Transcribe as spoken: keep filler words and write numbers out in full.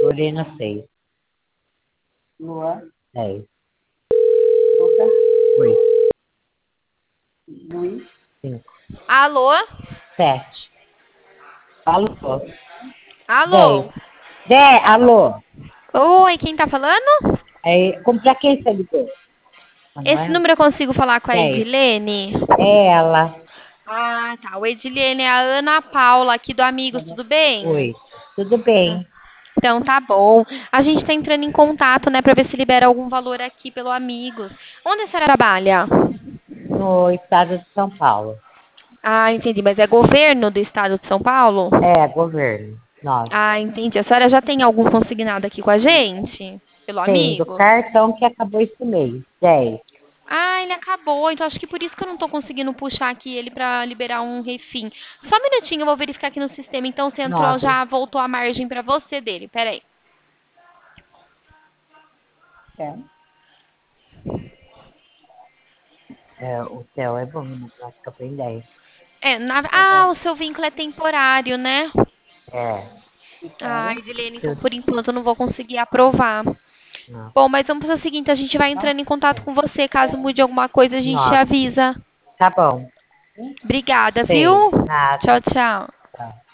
Lorena seis. Lua. dez. Lucas. oito. Luiz. cinco. Alô? sete. Alô? dez. Alô? dez. Alô? Oi, quem tá falando? É, como pra quem você ligou? Esse Manuel? número eu consigo falar com a dez. Edilene? É ela. Ah, tá. O Edilene é a Ana Paula aqui do Amigos, tudo bem? Oi. Tudo bem? Então tá bom. A gente tá entrando em contato, né, pra ver se libera algum valor aqui pelo Amigos. Onde a senhora trabalha? No estado de São Paulo. Ah, entendi. Mas é governo do estado de São Paulo? É, governo. Nós. Ah, entendi. A senhora já tem algum consignado aqui com a gente? Pelo Tem, do Amigos? cartão que acabou esse mês. dez. Ah, ele acabou. Então acho que por isso que eu não tô conseguindo puxar aqui ele pra liberar um refim. Só um minutinho, eu vou verificar aqui no sistema. Então você entrou, nove. já voltou a margem pra você dele. Peraí. É. É, o céu é bom, né? Eu acho que eu tenho dez. É, na- Ah, o seu vínculo é temporário, né? É. Ah, Espera. Edilene, então Tudo. por enquanto eu não vou conseguir aprovar. Não. Bom, mas vamos fazer o seguinte, a gente vai Tá? entrando em contato É. com você. Caso mude alguma coisa, a gente te nove. avisa. Tá bom. Obrigada, viu? Seis. Nada. Tchau, tchau. Tchau.